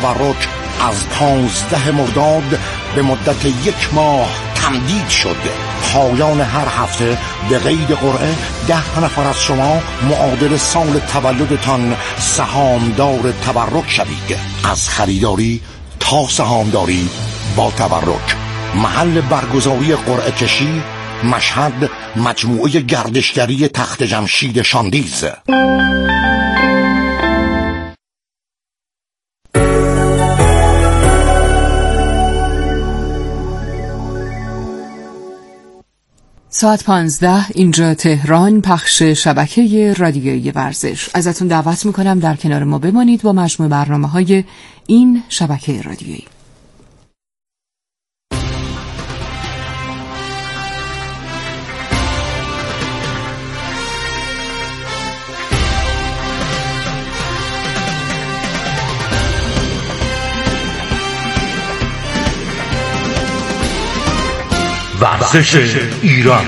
تبرک از 15 مرداد به مدت 1 ماه تمدید شد. پایان هر هفته به قید قرعه 10 نفر از شما معادل سال تولدتان سهامدار تبرک شوید. از خریداری تا سهامداری با تبرک. محل برگزاری قرعه کشی مشهد، مجموعه گردشگری تخت جمشید شاندیز. ساعت 15 اینجا تهران، پخش شبکه رادیویی ورزش. ازتون دعوت میکنم در کنار ما بمانید با مجموع برنامه‌های این شبکه رادیویی. ورزش ایران.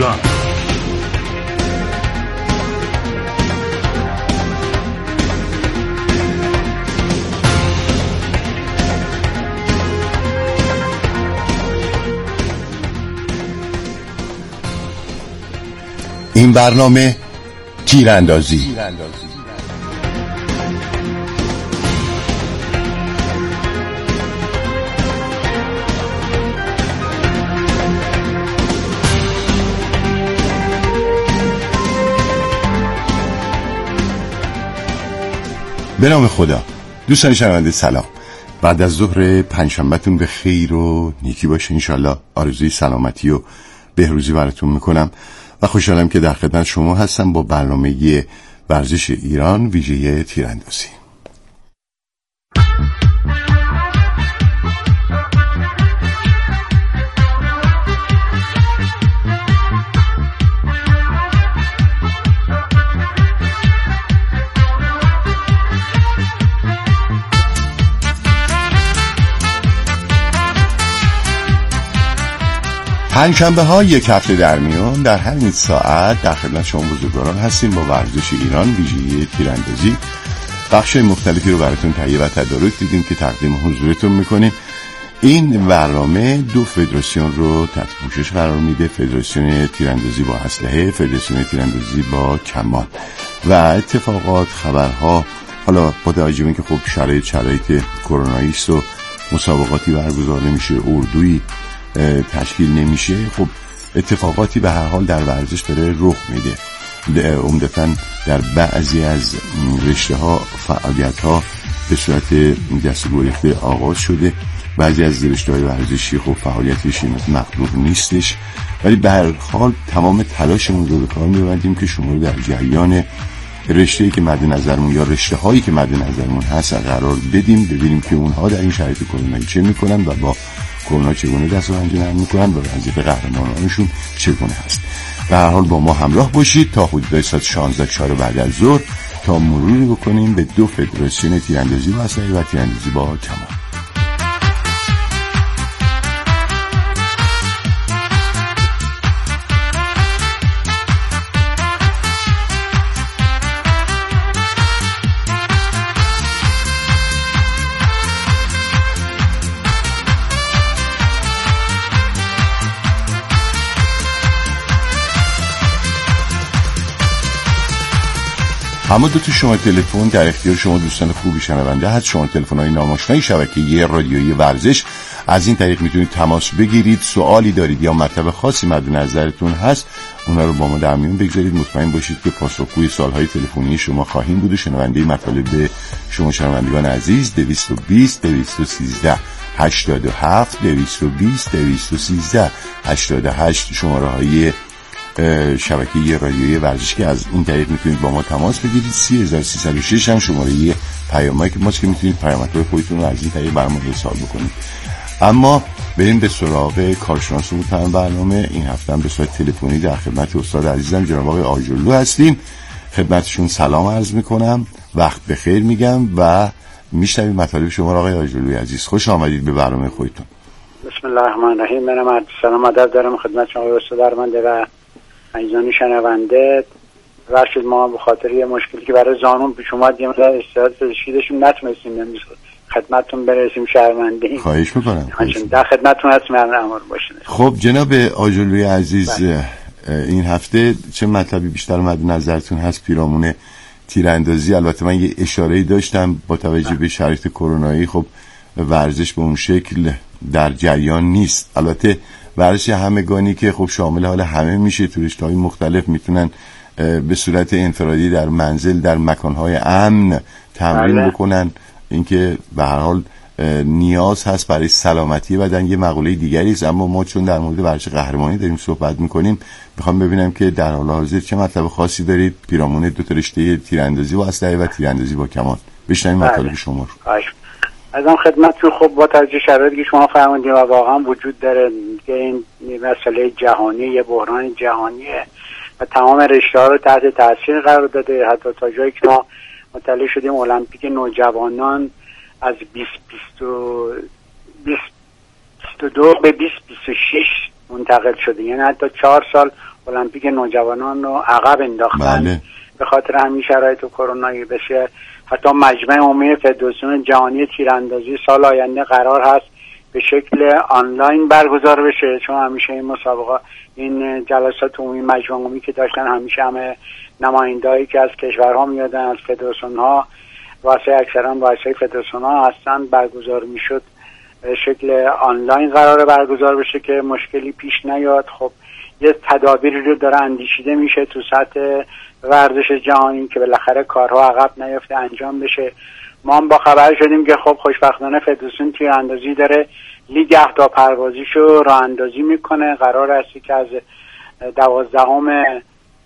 این برنامه تیراندازی. به نام خدا. دوستان شنونده سلام. بعد از ظهر پنجشنبه‌تون به خیر و نیکی باشه انشالله. آرزوی سلامتی و بهروزی براتون میکنم و خوشحالم که در خدمت شما هستم با برنامه ورزش ایران ویژه تیراندازی. پنجشنبه ها یک هفته در میان در همین ساعت در خدمت شما بزرگواران هستیم با ورزش ایران ویژه تیراندازی. بخش مختلفی رو براتون تهیه و تدارک دیدیم که تقدیم حضورتون میکنیم. این برنامه 2 فدراسیون رو تحت پوشش قرار میده: فدراسیون تیراندازی با اسلحه، فدراسیون تیراندازی با کمان. و اتفاقات، خبرها، حالا با توجه به اینکه خب شرایط کرونایی است و مسابقاتی برگزار نمیشه، اردویی تشکیل نمیشه، خب اتفاقاتی به هر حال در ورزش داره رخ میده. عمدتاً در بعضی از رشته ها فعالیت ها به صورت دست گریخته آغاز شده. بعضی از رشته های ورزشی خب فعالیتش مقدور نیستش، ولی به هر حال تمام تلاشمون رو به کار میبندیم که شما رو در جریان رشته‌ای که مد نظرمون یا رشته هایی که مد نظرمون هست قرار بدیم، ببینیم که اونها در این شرایط کرونایی چه میکنن و با کرونا چگونه دست و پنجه نرم میکنن و وضعیت قهرمانانشون چگونه هست. به هر حال با ما همراه باشید تا حدود ساعت 16 بعد از ظهر تا مروری بکنیم به 2 فدراسیون تیراندازی با اسلحه و تیراندازی با کمان. اما 2 شماره تلفن در اختیار شما دوستان خوبی شنونده هست. شما تلفن‌های ناماشنای شبکه رادیویی ورزش. از این طریق میتونید تماس بگیرید. سوالی دارید یا مطلب خاصی مد نظرتون هست، اونا رو با ما در میون بگذارید. مطمئن باشید که پاسخگوی سوال‌های تلفنی شما خواهیم بود و شنونده مطالب شما شنوندگان عزیز 220 213 87 220 213 88 شماره‌های شبکه رادیویی ورزش که از این طریق میتونید با ما تماس بگیرید. 3306 هم شماره پیامایی که ماست که میتونید پیامک‌های خودتون رو از این طریق برام ارسال بکنید. اما بریم به سراغ کارشناسمون تو برنامه. این هفته هم به صورت تلفنی در خدمت استاد عزیزم جناب آقای آجرلو هستیم. خدمتشون سلام عرض میکنم، وقت بخیر میگم و میشنویم مطالب شما. آقای آجرلوی عزیز خوش آمدید به برنامه خودتون. بسم الله الرحمن الرحیم. منم سلام ادب دارم خدمت شما استاد ارمنده و عزیزان شنونده. رشید ما به خاطر یه مشکلی که برای زانون پیش اومد یه مقدار استراحت پزشکی داشتیم نتونستیم امروز خدمتتون برسیم شرمنده. خواهش میکنم. در خدمتتون هستم، امر باشین. خب جناب آجرلوی عزیز، این هفته چه مطلبی بیشتر مد نظرتون هست پیرامون تیراندازی؟ البته من یه اشاره‌ای داشتم با توجه به شرایط کرونایی، خب ورزش به اون شکل در جریان نیست. البته ورزش همگانی که خب شامل حال همه میشه، توریست‌های مختلف میتونن به صورت انفرادی در منزل در مکانهای امن تمرین بکنن. اینکه به هر حال نیاز هست برای سلامتی بدن یه مقوله دیگری است، اما ما چون در مورد ورزش قهرمانی داریم صحبت میکنیم، میخوام ببینم که در حال حاضر چه مطلب خاصی دارید پیرامون دو تا رشته تیراندازی با اسلحه و تیراندازی با کمان. بشنویم مطالب شما رو. ازم خدمتتون. خب با توجه شرایطی که شما فرمودید و واقعا وجود داره که این مسئله جهانی، یه بحران جهانیه و تمام رشته‌ها رو تحت تاثیر قرار داده. حتی تا جایی که ما مطلع شدیم المپیک نوجوانان از 2022 به 2026 منتقل شده، یعنی حتی 4 سال المپیک نوجوانان رو عقب انداختن. به خاطر همین شرایط کرونایی بشه. حتی مجمع عمومی فدراسیون جهانی تیراندازی سال آینده قرار هست به شکل آنلاین برگزار بشه، چون همیشه این مسابقه، این جلسات عمومی مجمع عمومی که داشتن همیشه همه نمایندهایی که از کشورها میادن، از فدراسیون ها واسه اکثرا واسه فدراسیون ها هستن برگزار میشد به شکل آنلاین قراره برگزار بشه که مشکلی پیش نیاد. خب یه تدابیری رو داره اندیشیده میشه تو سطح ورزش جهانی که بالاخره کارها عقب نیفته، انجام بشه. ما هم با خبر شدیم که خب خوشبختانه فدراسیون تیراندازی داره لیگ اهداف پروازیشو راه اندازی میکنه. قرار است که از 12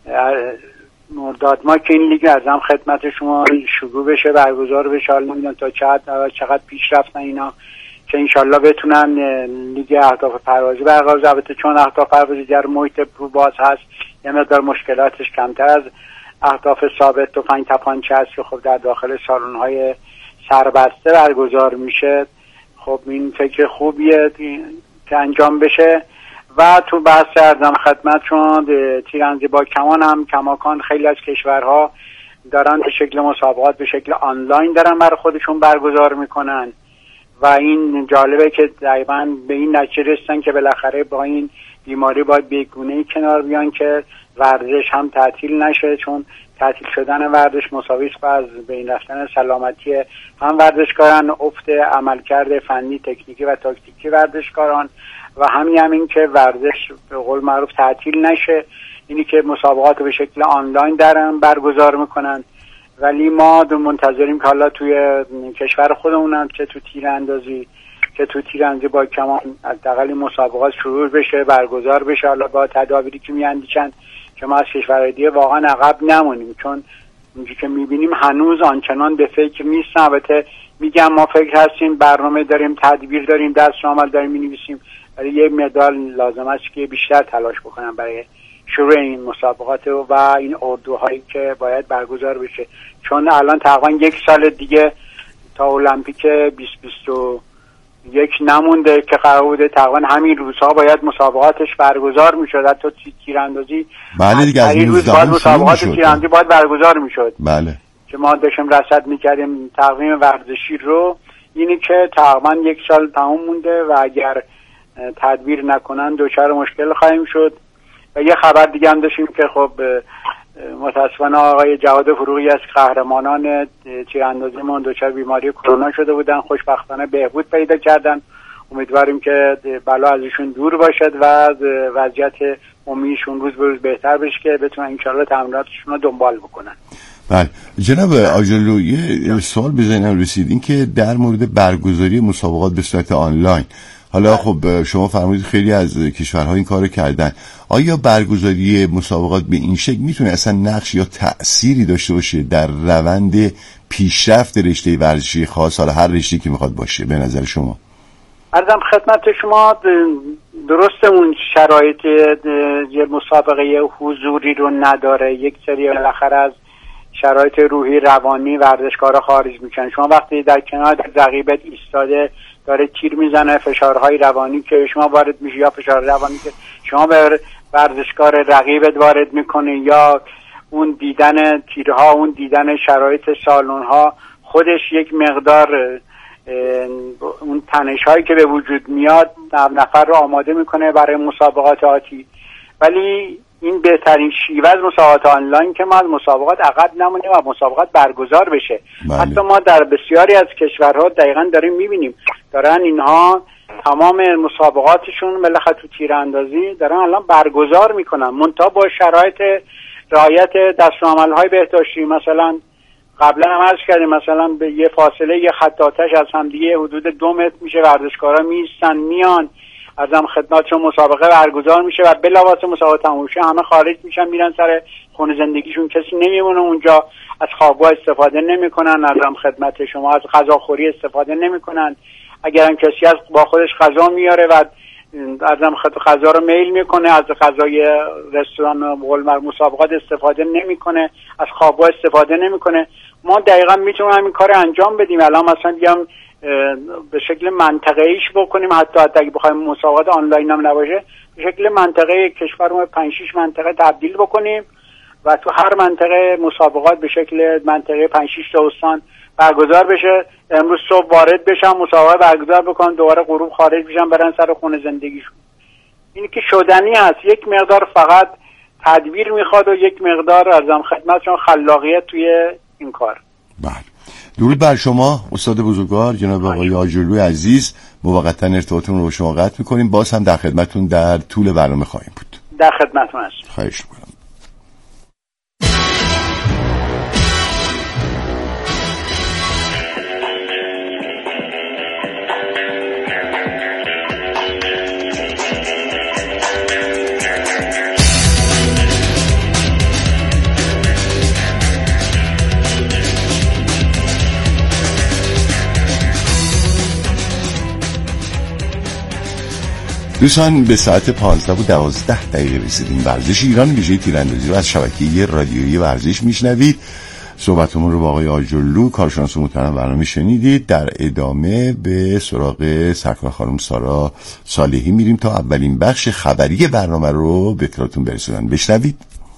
مرداد ما که این لیگ ازم خدمت شما شروع بشه، برگزار بشه. حالا نمیدونم تا چقدر پیش رفتن اینا که انشالله بتونن لیگ اهداف پروازی برگزار. البته چون اهداف پروازی در محیط رو باز هست یه مقدار مشکلاتش کمتر از اهداف ثابت تفنگ تپانچه است که خب در داخل سالن‌های سربسته برگزار میشه. خب این فکر خوبیه که انجام بشه. و تو بحث ارزم خدمت چون تیراندازی با کمان هم کماکان خیلی از کشورها دارن به شکل مسابقات به شکل آنلاین دارن برای خودشون برگزار میکنن و این جالبه که دقیقاً به این نتیجه رسیدن که بالاخره با این بیماری باید بیگونه‌ای کنار بیان که ورزش هم تعطیل نشه، چون تعطیل شدن ورزش مساوی است با از بین رفتن سلامتی هم ورزشکاران، افت عملکرد فنی تکنیکی و تاکتیکی ورزشکاران و همین که ورزش به قول معروف تعطیل نشه. اینی که مسابقات به شکل آنلاین دارن برگزار میکنن، ولی ما منتظریم که حالا توی کشور خودمون هم چه تو تیراندازی با کمان حداقل مسابقات شروع بشه، برگزار بشه. حالا با تدابیری که میاندیشن که ما از کشورهای دیگه واقعا عقب نمونیم، چون اونجوری که میبینیم هنوز آنچنان به فکر نیستن. البته میگم ما فکر هستیم، برنامه داریم، تدبیر داریم، دستورالعمل داریم مینویسیم، ولی یه مقدار لازم است که بیشتر تلاش بکنن برای شروع این مسابقات و این اردوهایی که باید برگزار بشه، چون الان تقریبا 1 سال دیگه تا المپیک 2021 نمونده که قرار بوده تقریبا همین روزها باید مسابقاتش برگزار میشد. حتی تیراندازی بله دیگه از این روز باید مسابقات تیراندازی باید برگزار میشد. بله که ما داشتیم رصد میکردیم تقویم ورزشی رو، اینی که تقریبا 1 سال تمام مونده و اگر تدبیر نکنن دچار مشکل خواهیم شد. و یه خبر دیگه هم داشتیم که خب متاسفانه آقای جواد فروغی از قهرمانان تیراندازیمون دچار بیماری کرونا شده بودن، خوشبختانه بهبود پیدا کردن. امیدواریم که بلا از ایشون دور باشد و وضعیت عمومیشون روز به روز بهتر بشه که بتونن انشالله تمریناتشون رو دنبال بکنن. بله جناب آجرلو، یه سوال به ذهنم رسید، این که در مورد برگزاری مسابقات به صورت آنلاین، حالا خب شما فرمودید خیلی از کشورها این کارو کردن، آیا برگزاری مسابقات به این شکل میتونه اصلا نقش یا تأثیری داشته باشه در روند پیشرفت رشته ورزشی خاص، حالا هر رشته‌ای که میخواد باشه به نظر شما؟ عرضم خدمت شما درسته اون شرایط یه مسابقه حضوری رو نداره، یک سری بالاخره از شرایط روحی روانی ورزشکارا خارج میشن. شما وقتی در کنار رقیبت ایستاده داره تیر میزنه، فشارهای روانی که شما وارد میشه یا فشار روانی که شما به ورزشکار رقیبت وارد میکنه یا اون دیدن تیرها، اون دیدن شرایط سالن‌ها، خودش یک مقدار اون تنش هایی که به وجود میاد نفر رو آماده میکنه برای مسابقات آتی. ولی این بهترین شیوه از مسابقات آنلاین که ما از مسابقات عقب نمونیم و مسابقات برگزار بشه. حتی ما در بسیاری از کشورها دقیقاً داریم میبینیم دارن اینها تمام مسابقاتشون بالاخره تو تیراندازی دارن الان برگزار میکنن، منتها با شرایط رعایت دستورالعمل‌های بهداشتی. مثلا قبلا هم عرض کردیم مثلا به یه فاصله یه خط آتش از همدیگه حدود 2 متر میشه، ورزشکارا میستن میان ازم خدمتشون مسابقه برگزار میشه و بلافاصله مسابقه تموم شه همه خارج میشن میرن سر خونه زندگیشون، کسی نمیمونه اونجا. از خوابگاه استفاده نمیکنن، ازم خدمت شما از غذاخوری استفاده نمیکنن. اگرم کسی از با خودش غذا میاره و ازم غذا رو میل میکنه، از غذای رستوران و مسابقات استفاده نمیکنه، از خوابگاه استفاده نمیکنه. ما دقیقاً میتونیم همین کار انجام بدیم. الان مثلا بیام به شکل منطقه‌ایش بکنیم، حتی اگه بخوایم مسابقات آنلاین هم نباشه به شکل منطقه کشورمون 5-6 منطقه تبدیل بکنیم و تو هر منطقه مسابقات به شکل منطقه 5-6 تا استان برگزار بشه. امروز صبح وارد بشن مسابقه برگزار بکنن، دوباره غروب خارج بشن برن سر خونه زندگیشون. اینی که شدنی هست، یک مقدار فقط تدبیر میخواد و یک مقدار ازم خدمتشون خلاقیت توی این کار. بله، درود بر شما استاد بزرگوار جناب آقای آجرلوی عزیز. موقتا ارتباطمون رو با شما قطع میکنیم، باز هم در خدمتتون در طول برنامه خواهیم بود. در خدمتتون هستم. خواهش میکنم. دوستان به ساعت 15:12 رسیدیم. ورزش ایران ویژه تیراندازی رو از شبکه رادیویی ورزش میشنوید. صحبتمون رو با آقای آجرلو کارشناس محترم برنامه شنیدید. در ادامه به سراغ سرکار خانم سارا صالحی میریم تا اولین بخش خبری برنامه رو به اطلاعتون برسونن. بشنوید.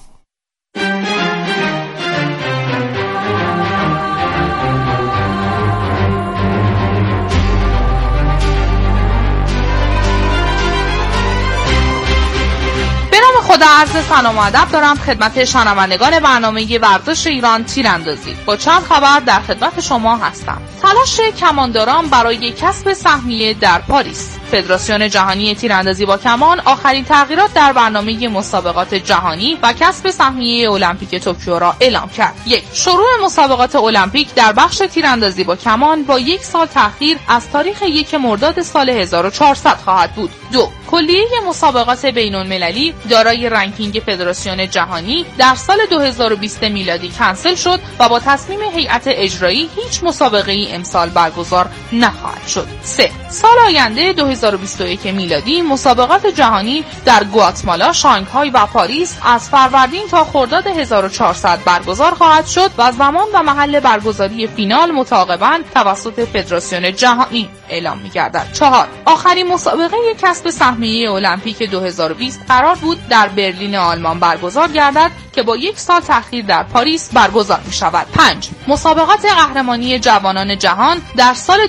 خدا عرض سلام و ادب دارم خدمت شنوندگان برنامه ورزش ایران تیراندازی. با چند خبر در خدمت شما هستم. تلاش کمانداران برای کسب سهمیه در پاریس. فدراسیون جهانی تیراندازی با کمان آخرین تغییرات در برنامه مسابقات جهانی و کسب سهمیه المپیک توکیو را اعلام کرد. 1. شروع مسابقات المپیک در بخش تیراندازی با کمان با 1 سال تأخیر از تاریخ 1 مرداد سال 1400 خواهد بود. 2. کلیه مسابقات بین‌المللی دارای رنکینگ فدراسیون جهانی در سال 2020 میلادی کنسل شد و با تصمیم هیئت اجرایی هیچ مسابقه‌ای امسال برگزار نخواهد شد. 3. سال آینده 2021 میلادی مسابقات جهانی در گواتمالا، شانگهای و پاریس از فروردین تا خرداد 1400 برگزار خواهد شد و زمان و محل برگزاری فینال متعاقباً توسط فدراسیون جهانی اعلام می‌گردد. 4. آخرین مسابقه کسب سهمیه المپیک 2020 قرار بود در برلین آلمان برگزار گردد که با 1 سال تأخیر در پاریس برگزار می‌شود. 5. مسابقات قهرمانی جوانان جهان در سال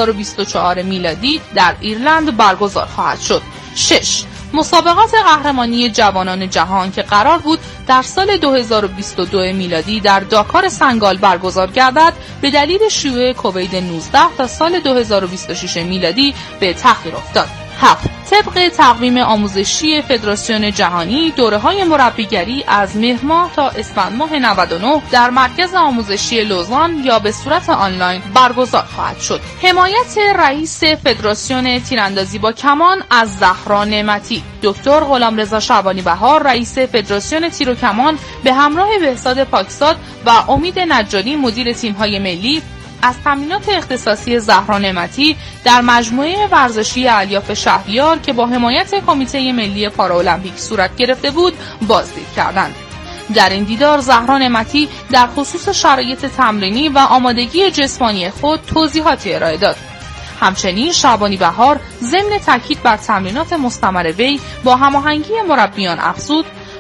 2024 میلادی در ایرلند برگزار خواهد شد. 6. مسابقات قهرمانی جوانان جهان که قرار بود در سال 2022 میلادی در داکار سنگال برگزار گردد به دلیل شیوع کووید 19 تا سال 2026 میلادی به تأخیر افتاد. 7. طبق تقویم آموزشی فدراسیون جهانی دوره‌های مربیگری از مهر ماه تا اسفند ماه 99 در مرکز آموزشی لوزان یا به صورت آنلاین برگزار خواهد شد. حمایت رئیس فدراسیون تیراندازی با کمان از زهرا نعمتی. دکتر غلامرضا شعبانی بهار رئیس فدراسیون تیر و کمان به همراه بهزاد پاکزاد و امید نجاری مدیر تیم‌های ملی از تامینات اختصاصی زهرا نعمتی در مجموعه ورزشی الیاف شهریار که با حمایت کمیته ملی پارالمپیک صورت گرفته بود بازدید کردند. در این دیدار زهرا نعمتی در خصوص شرایط تمرینی و آمادگی جسمانی خود توضیحاتی ارائه داد. همچنین شعبانی بهار ضمن تاکید بر تمرینات مستمر وی با هماهنگی مربیان افزود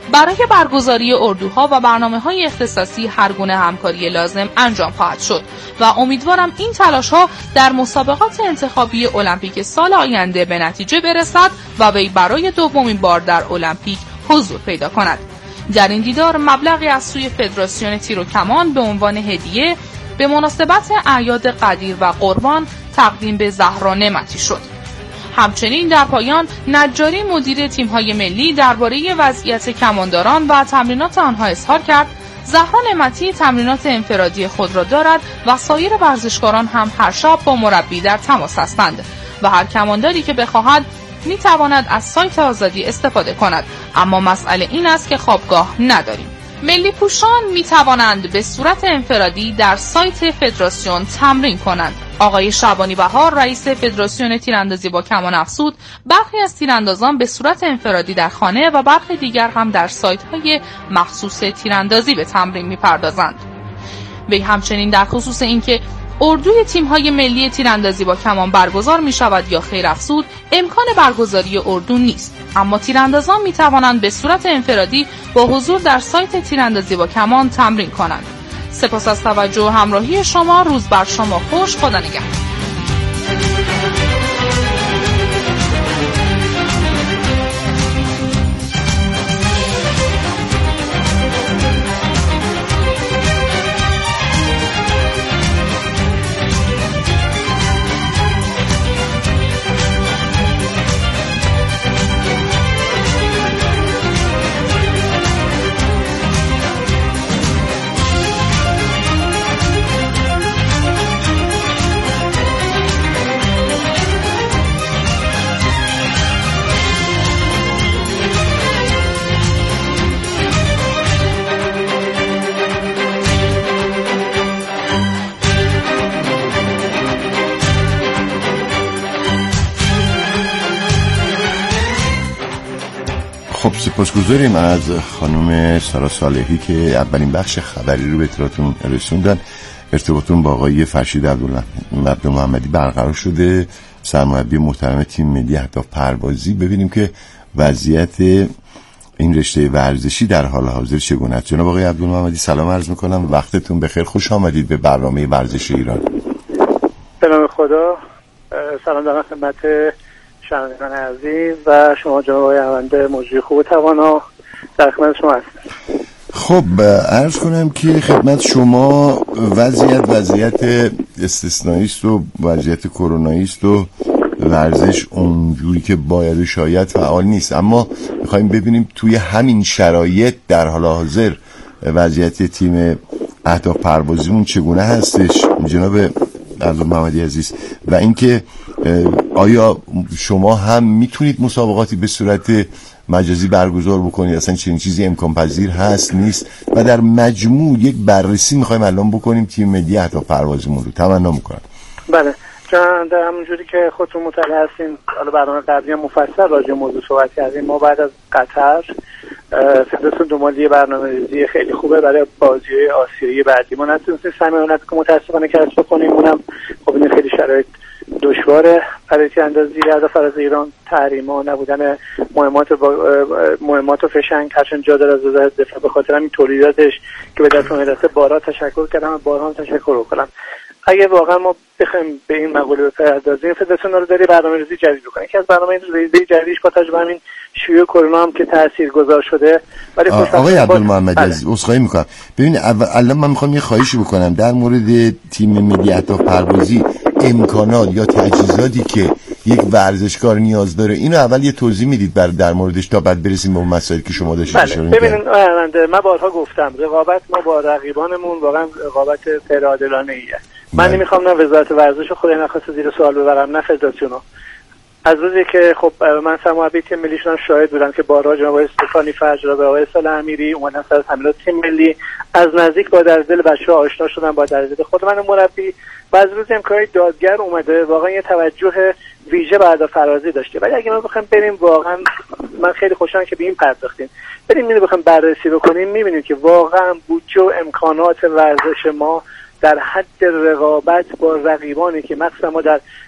برای برگزاری اردوها و برنامه‌های اختصاصی هر گونه همکاری لازم انجام خواهد شد و امیدوارم این تلاش‌ها در مسابقات انتخابی المپیک سال آینده به نتیجه برسد و وی برای دومین بار در المپیک حضور پیدا کند. در این دیدار مبلغی از سوی فدراسیون تیر و کمان به عنوان هدیه به مناسبت اعیاد قدیر و قربان تقدیم به زهرا نعمتی شد. همچنین در پایان نجاری مدیر تیم‌های ملی درباره وضعیت کمانداران و تمرینات آنها اظهار کرد زهرا نعمتی تمرینات انفرادی خود را دارد و سایر ورزشکاران هم هر شب با مربی در تماس هستند و هر کمانداری که بخواهد میتواند از سایت آزادی استفاده کند، اما مسئله این است که خوابگاه نداریم. ملی پوشان می توانند به صورت انفرادی در سایت فدراسیون تمرین کنند. آقای شعبانی بهار رئیس فدراسیون تیراندازی با کمان افزود برخی از تیراندازان به صورت انفرادی در خانه و برخی دیگر هم در سایت‌های مخصوص تیراندازی به تمرین می‌پردازند. وی همچنین در خصوص اینکه اردوی تیم‌های ملی تیراندازی با کمان برگزار می‌شود یا خیر افزود امکان برگزاری اردو نیست، اما تیراندازان می‌توانند به صورت انفرادی با حضور در سایت تیراندازی با کمان تمرین کنند. سپاس از توجه و همراهی شما. روز بر شما خوش. خدا نگهدار. خب سپاسگزاریم از خانم سارا صالحی که اولین بخش خبری رو به اطلاعاتون رسوندن. ارتباطون با آقای فرشید عبدالمحمدی برقرار شده، سرمربی محترم تیم ملی اهداف پروازی. ببینیم که وضعیت این رشته ورزشی در حال حاضر چگونه است. جناب آقای عبدالمحمدی سلام عرض میکنم، وقتتون بخیر، خوش آمدید به برنامه ورزش ایران. به نام خدا، سلام دارم خدمت شنوندگان عزیز و شما جناب آقای احمد مجری خوب و توانا، در خدمت شما هستم. خب عرض کنم که خدمت شما وضعیت استثنایی است و وضعیت کرونایی است و ورزش اونجوری که باید و شاید فعال نیست، اما میخوایم ببینیم توی همین شرایط در حال حاضر وضعیت تیم اهداف پروازیمون چگونه هستش جناب عبدالمحمدی عزیز، و اینکه آیا شما هم میتونید مسابقاتی به صورت مجازی برگزار بکنید، اصلا چنین چیزی امکان پذیر هست نیست، و در مجموع یک بررسی میخوایم الان بکنیم تیم ملی اهداف پروازیمون رو. تمنا میکنم. بله چون همونجوری که خودتون مطلع هستین، حالا برنامه قبلی مفصل راجع به موضوع صحبت کردیم. ما بعد از قطر فدراسیون دنبال برنامه‌ریزی خیلی خوبه برای بازی‌های آسیایی بعدی. ما نتونستیم صمیمانه که متأسفانه کسب بکنیم، اونم خب این خیلی شرایط دشواره برای تیراندازی هدف از ایران، تحریما، نبودن مهمات و فشنگ هرچند جا داره از وزارت دفاع، به خاطر همین تولیداتش که به دست مدرسه بارها تشکر کردم، بارها هم تشکر کنم. اگه واقعا ما بخوایم به این مقوله بپردازیم، فدراسیون رو داره برنامه‌ریزی جدید بکنه. یکی از برنامه‌ریزی جدیدش با توجه به همین شیوع کرونا هم که تاثیرگذار شده. ولی آقای عبدالمحمدی عزیز عذرخواهی می‌کنم. ببین الان من می‌خوام یه خواهشی بکنم در مورد تیم ملی اهداف پروازی، امکانات یا تجهیزاتی که یک ورزشکار نیاز داره، اینو اول یه توضیح میدید در موردش تا بعد برسیم به اون مسائلی که شما داشتید اشاره کردید. ببینید من بارها گفتم رقابت ما با رقیبانمون واقعا رقابت غیرعادلانه‌ایه. من نمیخوام نه وزارت ورزش خود نخواست زیر سوال ببرم نه فدراسیونو. از روزی که خب من سرمربی تیم ملی شدم شاهد بودم که بارها جناب استفانی فجر و آقای صالح امیری اومدن سر تمرینات تیم ملی، از نزدیک با در دل بچه‌ها آشنا شدن، با در دل خود من مربی، و از روزی هم کاری دادگر اومده واقعا یه توجه ویژه به اهداف پروازی داشته. ولی اگه ما بخوایم بریم واقعا، من خیلی خوشحالم که به این پرداختیم، بریم اینو بخوایم بررسی بکنیم، می‌بینیم که واقعا بودجه و امکانات ورزش ما در حد رقابت با رقیبانی که مثلا ما در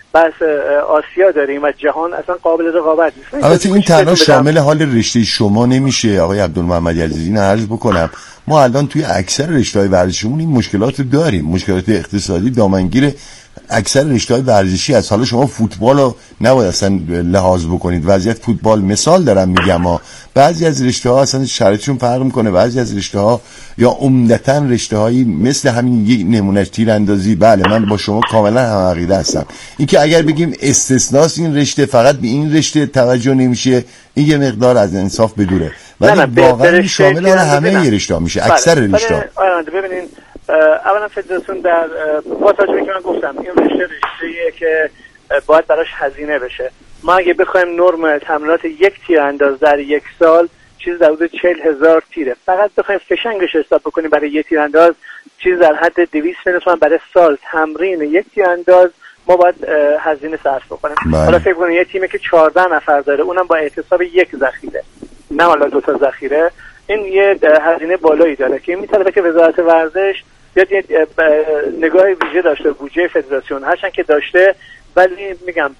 بحث آسیا داریم و جهان اصلا قابل رقابت نیست. البته این تنها شامل حال رشته شما نمیشه آقای عبدالمحمدی عزیزی. نه عرض بکنم ما الان توی اکثر رشته‌های ورزشیمون این مشکلات رو داریم، مشکلات اقتصادی دامنگیر اکثر رشته‌های ورزشی از. حالا شما فوتبال رو نباید اصلا لحاظ بکنید، وضعیت فوتبال مثال دارم میگم بعضی از رشته‌ها اصلا شرایطشون فرق میکنه، بعضی از رشته‌ها یا عمدتاً رشته‌هایی مثل همین یک نمونه تیراندازی. بله من با شما کاملا هم عقیده هستم اینکه اگر بگیم استثناست این رشته، فقط به این رشته توجه نمیشه، این یه مقدار از انصاف بدوره، ولی واقعا شامل همه رشته‌ها میشه، اکثر رشته‌ها. ببینین اولا فدراسیون در با توجه که من گفتم این رشته‌ایه که باید براش هزینه بشه. ما اگه بخوایم نرم تمرینات یک تیرانداز در یک سال چیز در حدود 40,000 تیره، فقط بخوایم فشنگش حساب بکنیم برای یک تیرانداز چیز در حد 200 میلیون تومان برای سال تمرین یک تیرانداز ما باید هزینه صرف بکنیم. حالا فکر کنید یه تیمی که 14 نفر داره اونم با احتساب یک ذخیره نه حالا دو تا ذخیره، این یه هزینه بالایی داره که این میطلبه که وزارت ورزش بیاد یه نگاه ویژه داشته بودجه فدراسیون هرچند که داشته، ولی میگم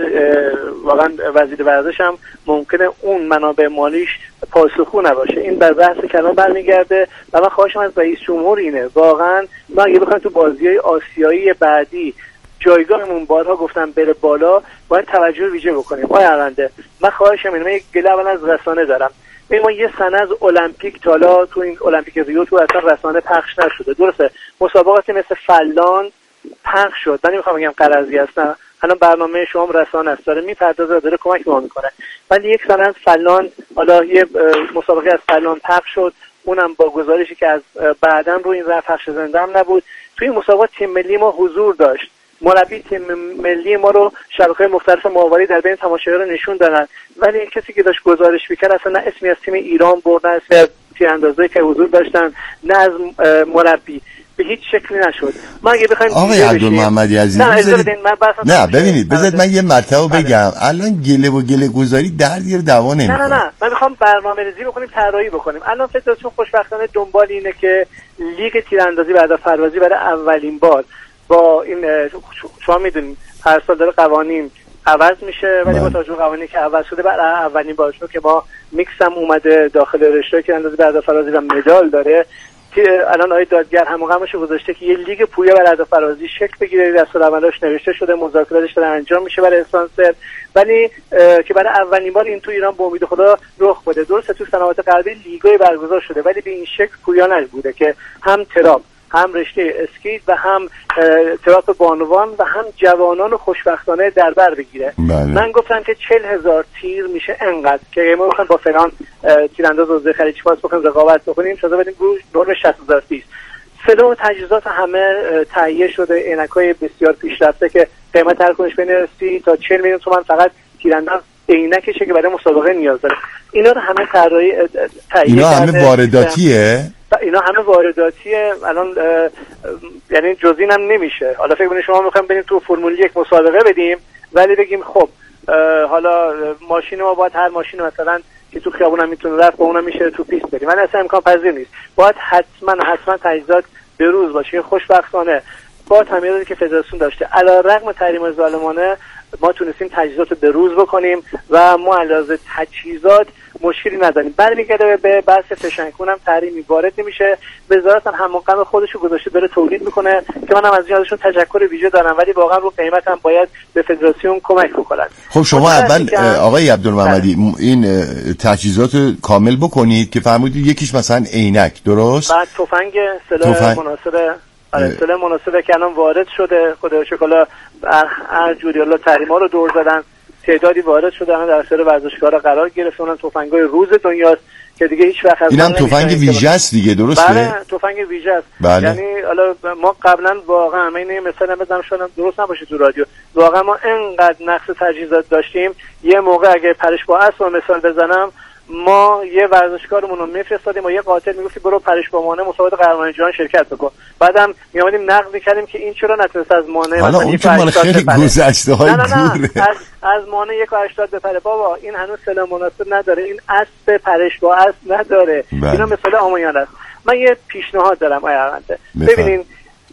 واقعا وزیر ورزش هم ممکنه اون منابع مالیش پاسخگو نباشه. این در بحث کلام برمیگرده و من خواهشم از رئیس جمهور اینه واقعا ما اگه بخوایم تو بازی‌های آسیایی بعدی جایگاهمون بارها گفتم بره بالا باید توجه ویژه بکنیم. آینده من خواهشم اینه، من یک گله اول از رسانه دارم. ما یه سنه از المپیک تالا تو این المپیک ریو تو اصلا رسانه پخش نشده. درسته مسابقاتی مثل فلان پخش شد، من نمیخوام بگم قرضی هستن، الان برنامه شما رسانه است داره میپردازه داره کمک ما میکنه، ولی یک سنه از فلان حالا یه مسابقه از فلان پخش شد، اونم با گزارشی که از بعداً رو این راه پخش زنده هم نبود. توی مسابقات تیم ملی ما حضور داشت، مربی تیم ملی ما رو شبکه‌های مختلف ماهواره در بین تماشاگران نشون دادن، ولی کسی که داشت گزارش می‌کرد اصلا نه اسمی از تیم ایران برد، نه اسمی از تیراندازایی که حضور داشتن، نه از مربی، به هیچ شکلی نشد. ما اگه بخوایم آقای عبدالمحمدی عزیز نه ببینید بذارید من یه مرتبه بگم الان گله و گله گذاری دردی رو دوا نمی‌کنه. نه من می‌خوام برنامه‌ریزی بکنیم، طراحی بکنیم. الان فدراسیون خوشبختانه دنبال اینه که لیگ تیراندازی بعد از پروازی برای اولین بار با این شما میدونید هر سال داره قوانین عوض میشه، ولی با توجه قوانینی که عوض شده برای اولین بار شده که ما میکس هم اومده داخل رشته که اندازه بعد فرازی و مدال داره. الان آقای دادگر همغمش گذاشته که یه لیگ پویا برای فرازی شکل بگیره، دستورالعملش نوشته شده، مذاکراتش داره انجام میشه برای اسپانسر، ولی که برای اولین بار این تو ایران به امید خدا رخ بده. درسته تو سنوات قبلی لیگای برگزار شده ولی به این شکل پویا نبوده که هم تراپ هم رشته اسکیت و هم تراپ بانوان و هم جوانان خوشبختانه در بر بگیره. من گفتم که 40,000 تیر میشه انقدر که ما بخوایم با فلان تیرانداز حوزه خلیج فارس بخوایم رقابت بکنیم شده بدیم نرم 60,000 تیر. سلام و تجهیزات همه تهیه شده، عینک‌های بسیار پیشرفته که قیمت هر کنش بین 30 تا 40 میلیون تومان فقط تیرانداز عینکشه که برای مسابقه نیاز داره. اینا رو همه طراحی تهیه اینا همه وارداتیه. اینا همه وارداتیه. الان یعنی جزئین هم نمیشه. حالا فکر کنید شما میخوایم بریم تو فرمول 1 مسابقه بدیم ولی بگیم خب حالا ماشین ما باید هر ماشین مثلا که تو خیابون هم میتونه رفت با اونم میشه تو پیست بریم، ولی اصلا امکان پذیر نیست. باید حتما تجهیزات به روز باشه. خوشبختانه با تمیزی که فدراسیون داشته علیرغم تحریم ظالمانه ما تونستیم تجهیزات رو به روز بکنیم و ما علاوه تجهیزات مشکلی نداریم. برمیگرده به بحث فشنگون هم تحریمی وارد نمیشه، وزارت هم همون خودش رو گذاشته داره تولید میکنه که منم از ازشون تشکر ویژه دارم، ولی واقعا رو قیمت هم باید به فدراسیون کمک بکنن. خب شما اول آقای عبدالمحمدی این تجهیزات کامل بکنید که فرمودید یکیش مثلا عینک، درست؟ بعد تفنگ سلاح مناسب سلاح مناسبه که الان وارد شده، خدا شکر هر جوری الله تحریما رو دور زدن، تعدادی وارد شده الان در اختیار ورزشکارا قرار گرفته. اونم تفنگای روز دنیاست که دیگه هیچ وقت از اینم تفنگ ویژه است دیگه، درسته؟ بله تفنگ ویژه است. یعنی حالا ما قبلا واقعا من این مثلا بزنم شدم درست نباشه تو رادیو، واقعا ما انقدر نقص تجهیزات داشتیم. یه موقع اگه پرش با اسب مثال بزنم ما یه ورزشکارمون رو میفرستادیم و یه قاتل میگفتی برو پرش با مانع مسابقات قهرمانی جهان شرکت بکن، بعدم میامدیم نقد میکردیم که این چرا نتونست از مانع حالا اون که مال خیلی گذشته های دوره از مانع 1.80 بپره. بابا این هنوز سلاح مناسب نداره، این اسب پرش با اسب نداره. اینا مثال آمویان است. من یه پیشنهاد دارم آقای ببینین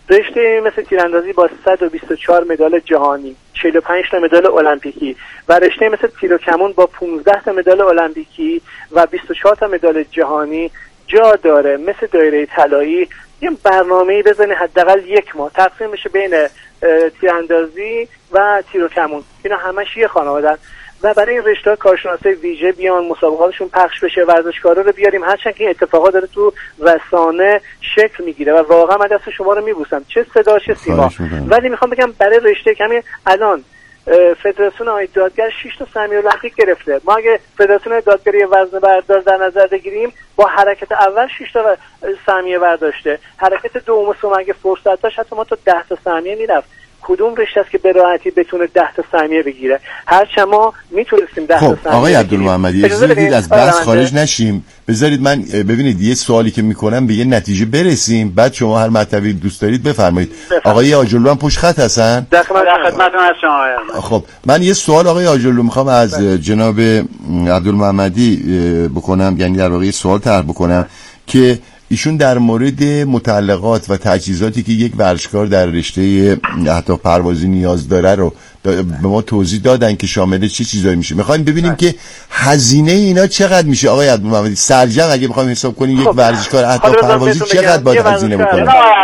رشته مثل تیراندازی با 124 مدال جهانی، 45 تا مدال المپیکی و رشته مثل تیر و کمون با 15 تا مدال المپیکی و 24 تا مدال جهانی جا داره مثل دایره طلایی یه برنامه‌ای بزنه حداقل 1 ماه تقسیم بشه بین تیراندازی و تیر و کمون، اینا همش یه خانواده‌ن و برای این رشته کارشناسای ویژه بیان مسابقاتشون پخش بشه، ورزشکارا رو بیاریم، هرچند که این اتفاقات داره تو رسانه شکل میگیره و واقعا من دست شما رو میبوسم، چه صدا چه سیما. ولی میخوام بگم برای رشته کمی الان فدراسیون آقای دادگر 6 تا سهمیه المپیک گرفته. ما اگه فدراسیون دادگری وزن بردار در نظر بگیریم با حرکت اول 6 تا سهمیه برداشته، حرکت دوم اگه فرصت داشت حتی ما تا 10 تا سهمیه میرفت. کدوم رشته است که به راحتی بتونه 10 تا سهمیه بگیره؟ هرچند ما میتونستیم 10 تا سهمیه. خب آقای عبدالمحمدی اجازه بدید از بحث خارج نشیم، بذارید من ببینید یه سوالی که میکنم به یه نتیجه برسیم، بعد شما هر مطلبی دوست دارید بفرمایید. آقای آجرلو هم پشت خط هستن؟ در خدمتتون هستم. خب من یه سوال آقای آجرلو میخوام از جناب عبدالمحمدی بکنم، یعنی در واقع سوال طرح بکنم که ایشون در مورد متعلقات و تجهیزاتی که یک ورزشکار در رشته اهداف پروازی نیاز داره رو به ما توضیح دادن که شامل چه چیزایی میشه. میخوایم ببینیم که هزینه اینا چقدر میشه. آقای عبدالمحمدی سرجم اگه بخوایم حساب کنیم یک ورزشکار اهداف پروازی چقدر باید هزینه بکنه؟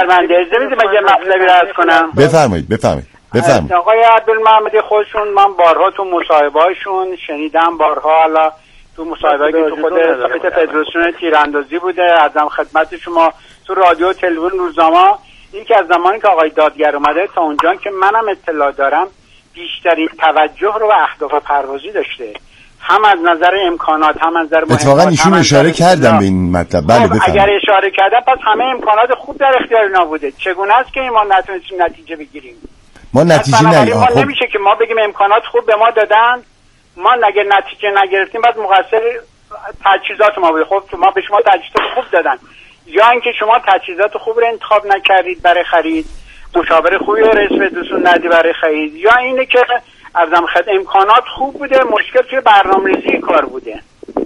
بفرمایید. آقای عبدالمحمدی خودشون من بارها تو مصاحبه‌هاشون شنیدم، بارها حالا تو مصاحبه‌ای که تو خود صفحه فدراسیون تیراندازی بوده، ازم خدمت شما تو رادیو تلویزیون روزنامه، این که از زمانی که آقای دادگر اومده تا اونجا که منم اطلاع دارم بیشترین توجه رو به اهداف پروازی داشته، هم از نظر امکانات هم از نظر مهمات. اتفاقا ایشون اشاره کردن به این مطلب. بله بفرمایید. اگر اشاره کردن پس همه امکانات خوب در اختیار اینا بوده. چگونه است که ما نتونستیم نتیجه بگیریم؟ ما نتیجه نگیریم. ما نمیشه که ما بگیم امکانات خوب به ما دادن، ما اگه نتیجه نگرفتیم بعد مقصر تجهیزات ما بوده. خب ما به شما تجهیزات خوب دادن، یا اینکه شما تجهیزات خوب رو انتخاب نکردید برای خرید، مشاور خوبی رو رئیس فدراسیون ندید برای خرید، یا اینه که ازم امکانات خوب بوده، مشکل توی برنامه‌ریزی کار بوده.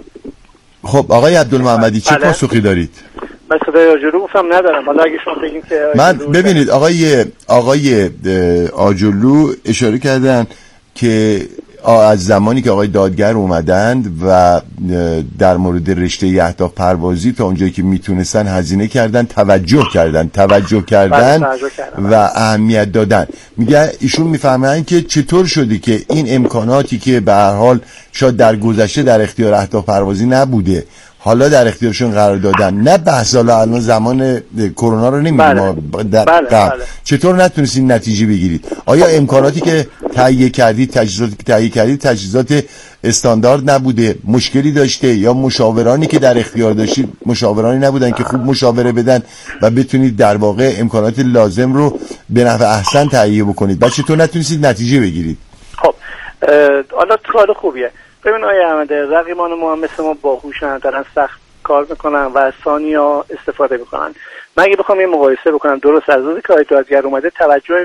خب آقای عبدالمحمدی چه پاسخی دارید؟ من صدای آجرلو گفتم ندارم، حالا اگه شما بگین که من ببینید آقای آجرلو اشاره کردن که از زمانی که آقای دادگر اومدند و در مورد رشته اهداف پروازی تا اونجایی که میتونستن هزینه کردن، توجه کردن و اهمیت دادن. میگه ایشون میفهمن که چطور شده که این امکاناتی که به هر حال شاید در گذشته در اختیار اهداف پروازی نبوده حالا در اختیارشون قرار دادن. نه بحث حالا الان زمان کرونا رو نمیگیم، چطور نتونستین نتیجه بگیرید؟ آیا امکاناتی که تهیه کردید، تجهیزاتی که تهیه کردید تجهیزات استاندارد نبوده، مشکلی داشته، یا مشاورانی که در اختیار داشتید مشاورانی نبودن که خوب مشاوره بدن و بتونید در واقع امکانات لازم رو به نحو احسن تهیه بکنید؟ بعد چطور نتونستید نتیجه بگیرید؟ خب حالا سوال خوبیه. ببین آقای احمد، رقیبان ما مثل ما باهوشن، دارن سخت کار میکنن و از ثانیه‌ها استفاده میکنن. من اگه بخوام یه مقایسه بکنم، درست از روزی که آقای دادگر اومده توجه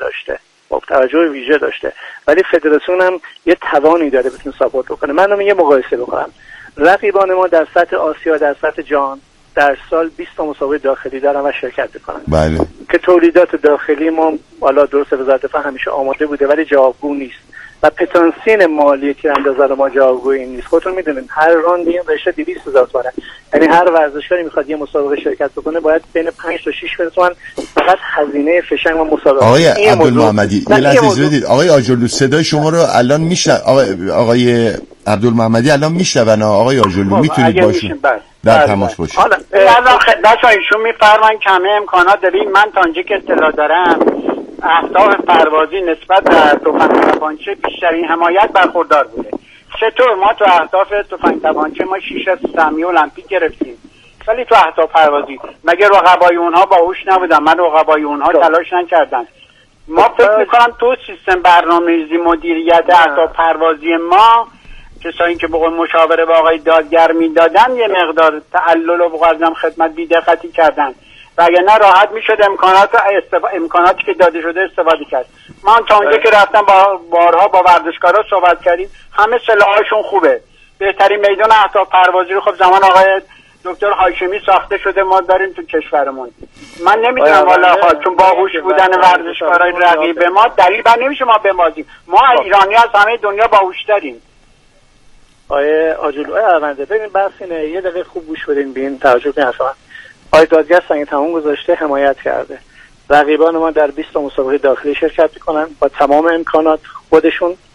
ویژه داشته، ولی فدراسیون هم یه توانی داره بتونه ساپورت بکنه. من یه مقایسه بکنم، رقیبان ما در سطح آسیا، در سطح جهان در سال 20 تا مسابقه داخلی دارن و شرکت میکنن. بله. که تولیدات داخلی ما حالا درست وزارت دفاع همیشه آماده بوده ولی جوابگو نیست و پتانسیل مالی تیراندازان ما جوابگویی نیست. خودتون میدونید هر راند این رشته 200,000 تومانه، یعنی هر ورزشکاری میخواد یه مسابقه شرکت بکنه باید بین 5 تا 6 میلیون تومان فقط هزینه فشنگ و مسابقه. آقای عبدالمحمدی یه لحظه بدید. آقای آجرلو صدای شما رو الان آقای عبدالمحمدی الان میشنون. آقای آجرلو میتونید باشین در تماس باشید. حالا الان خدمت ایشون میفرمایید که همه امکانات داریم. من تا اونجایی که اطلاع دارم اهداف پروازی نسبت به تفنگ تپانچه بیشترین حمایت برخوردار بوده. چطور ما تو اهداف تفنگ تپانچه ما 6 سهمیه المپیک گرفتیم، ولی تو اهداف پروازی مگه رقبای اونها باهوش نبودن؟ من رقبای اونها تلاش نکردن؟ ما فکر میکنم تو سیستم برنامه‌ریزی مدیریت اهداف پروازی ما کسایی که به قول مشاوره با آقای دادگر میدادن یه مقدار تعلل و بقدرم خدمت بی‌دقتی کردن و اگه نه راحت میشد امکاناتی که داده شده استفاده کرد. من تا اونجا که رفتم بارها با ورزشکارا صحبت کردیم، همه سلاحاشون خوبه. بهترین میدان اهداف پروازی رو خب زمان آقای دکتر هاشمی ساخته شده ما داریم تو کشورمون. من نمیدونم والا چون باهوش بودن ورزشکارای رقیب ما دلیل بر نمیشه ما بمازیم. ما ایرانی از همه دنیا باهوش‌تریم. آجلو ارونده ببین بس اینه، یه دقیقه خوب گوش بدین ببین توجه کنین. اصلا دادگاه سنگ تمام گذاشته، حمایت کرده. رقیبان ما در 20 تا مسابقه داخلی شرکت میکنن با تمام امکانات خودشون